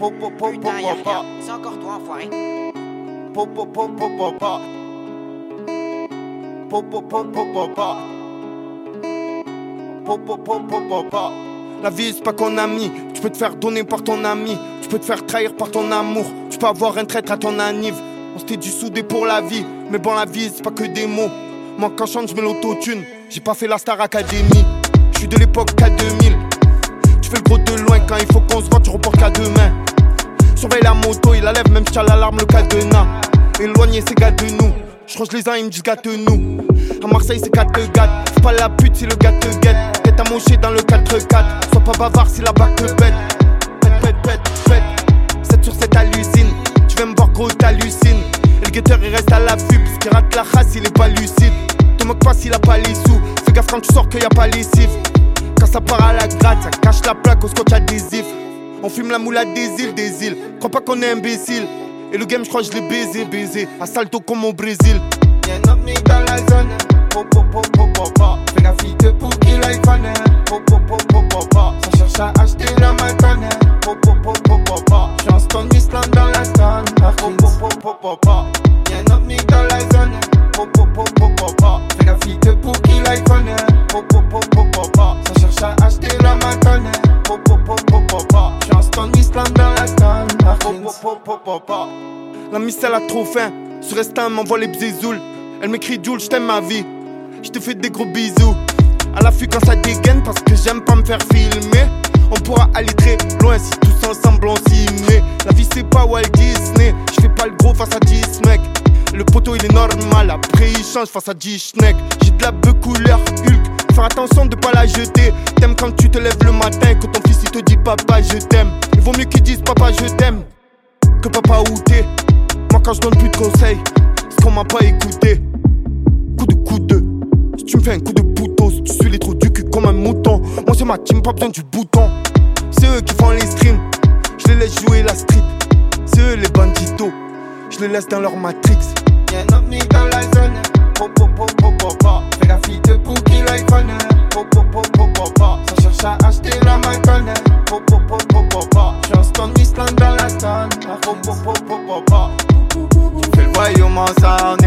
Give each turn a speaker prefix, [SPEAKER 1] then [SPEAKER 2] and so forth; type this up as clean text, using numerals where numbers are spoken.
[SPEAKER 1] Putain, y'a rien. C'est encore toi, enfoiré.
[SPEAKER 2] La vie c'est pas qu'on ami. Tu peux te faire donner par ton ami. Tu peux te faire trahir par ton amour. Tu peux avoir un traître à ton anniv. On s'était dû souder pour la vie. Mais bon la vie c'est pas que des mots. Moi quand je chante je mets l'autotune. J'ai pas fait la Star Academy. Je suis de l'époque K2000. Tu fais le gros de loin. Quand il faut qu'on se voit tu reportes qu'à demain. Surveille la moto, il la lève même si t'as l'alarme le cadenas. Éloigné ces gars de nous. Je range les uns ils me disent gâte-nous. À Marseille c'est 4 gâte. Fais pas la pute si le gars te guette. Tête amochée dans le 4-4. Sois pas bavard si la bague te pète. Pète 7 sur 7 hallucine. Tu viens me voir gros t'hallucines. Et le guetteur il reste à l'affût. Parce qu'il rate la race il est pas lucide. Te moque pas s'il a pas les sous. Fais gaffe quand tu sors qu'il y a pas les cifs. Quand ça part à la gratte, ça cache la plaque au scotch adhésif. On fume la moule des îles. Crois pas qu'on est imbécile. Et le game, j'crois que je l'ai baisé. À Salto comme au Brésil.
[SPEAKER 3] Y'a un ovni dans la zone. Fais la fille pour qu'il iPhone. Ça cherche à acheter la matane. J'suis en stone, Islam dans la stone. Y'a un ovni dans la zone. Fais la fille pour qu'il iPhone. Ça cherche à acheter la matane. J'suis en stone, Islam dans la stone.
[SPEAKER 2] La miss elle a trop faim. Sur Insta elle m'envoie les bzézouls. Elle m'écrit Jules, j't'aime ma vie. J'te fais des gros bisous. À l'affût quand ça dégaine parce que j'aime pas me faire filmer. On pourra aller très loin si tous ensemble on s'y met. La vie c'est pas Walt Disney. J'fais pas le gros face à 10 mecs. Le poteau il est normal, après il change face à 10 schneck. J'ai de la beuh couleur Hulk. Faire attention de pas la jeter. T'aimes quand tu te lèves le matin, que ton fils il te dit papa je t'aime. Il vaut mieux qu'il dise papa je t'aime que papa où t'es. Moi quand je donne plus de conseils, c'est qu'on m'a pas écouté. Coup de si tu me fais un coup de poutos, tu suis les trous du cul comme un mouton. Moi c'est ma team, pas besoin du bouton. C'est eux qui font les streams, je les laisse jouer la street. C'est eux les banditos, je les laisse dans leur matrix.
[SPEAKER 3] Y'a un ovni dans la zone. Fais la fille pour qu'il iPhone. Ça cherche à acheter la matane. J'suis en stone, Islam dans la stone.
[SPEAKER 2] Fais le voyou mon sound.